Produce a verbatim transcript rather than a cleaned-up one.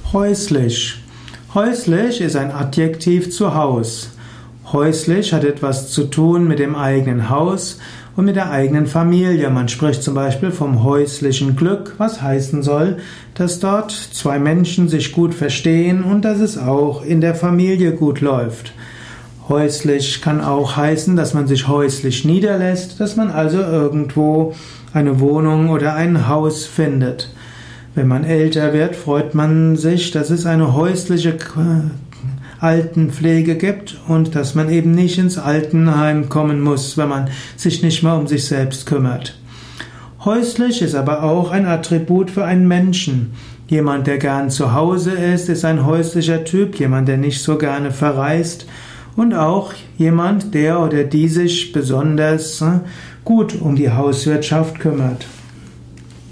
Häuslich. Häuslich ist ein Adjektiv zu Haus. Häuslich hat etwas zu tun mit dem eigenen Haus und mit der eigenen Familie. Man spricht zum Beispiel vom häuslichen Glück, was heißen soll, dass dort zwei Menschen sich gut verstehen und dass es auch in der Familie gut läuft. Häuslich kann auch heißen, dass man sich häuslich niederlässt, dass man also irgendwo eine Wohnung oder ein Haus findet. Wenn man älter wird, freut man sich, dass es eine häusliche Altenpflege gibt und dass man eben nicht ins Altenheim kommen muss, wenn man sich nicht mehr um sich selbst kümmert. Häuslich ist aber auch ein Attribut für einen Menschen. Jemand, der gern zu Hause ist, ist ein häuslicher Typ, jemand, der nicht so gerne verreist und auch jemand, der oder die sich besonders gut um die Hauswirtschaft kümmert.